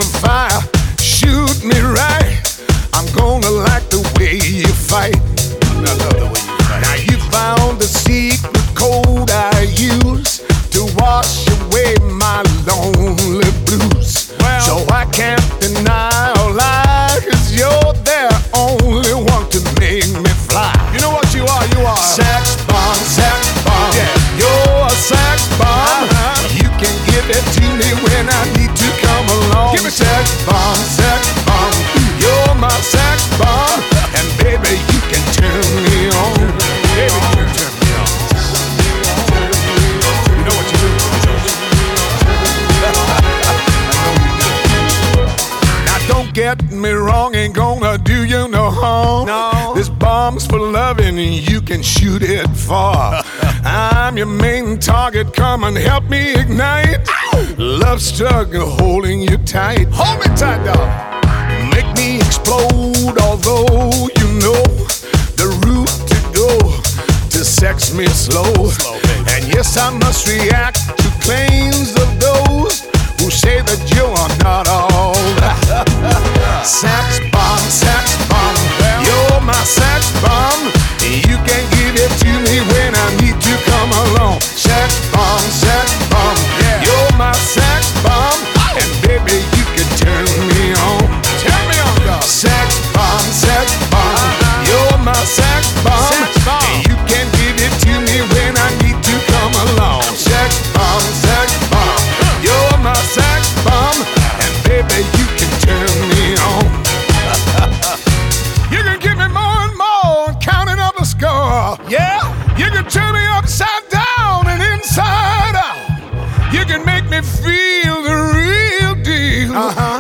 fire, shoot me right. I'm gonna like the way you fight. I love the way you fight. Now you found the secret code I use to wash away my lonely blues. Well, so I can't deny or lie, 'cause you're the only one to make me fly. you know what you are? You are Sex bomb, sex bomb. Yeah. You're a sex bomb. You can give it to me when I need to come along. Give me sex bomb, sex bomb. You're my sex bomb. And baby, you can turn me on. Baby, you can turn me on. You know what you do? Now don't get me wrong, ain't gonna do you no harm. No. This bomb's for loving and you can shoot it far. I'm your main target, come and help me ignite. Love struggle holding you tight. Hold me tight, dog. Make me explode, although you know the route to go to sex me slow. baby. And yes, I must react to claims of those who say that you are not all that. Sex bomb, sex bomb. You're my sex bomb. You can give it to me when I need to come along. Sex bomb, sex bomb. Yeah. You're my sex bomb. And baby, you can turn me on. Turn me on, dog. Sex bomb, sex bomb. You're my sex bomb. Sex bomb. And you can give it to me when I need to come along. Sex bomb, sex bomb. You're my sex bomb. And baby, you can turn me on. You can give me more and more, counting up the score. Yeah? You can turn me upside down and inside out. You can make me feel the real deal.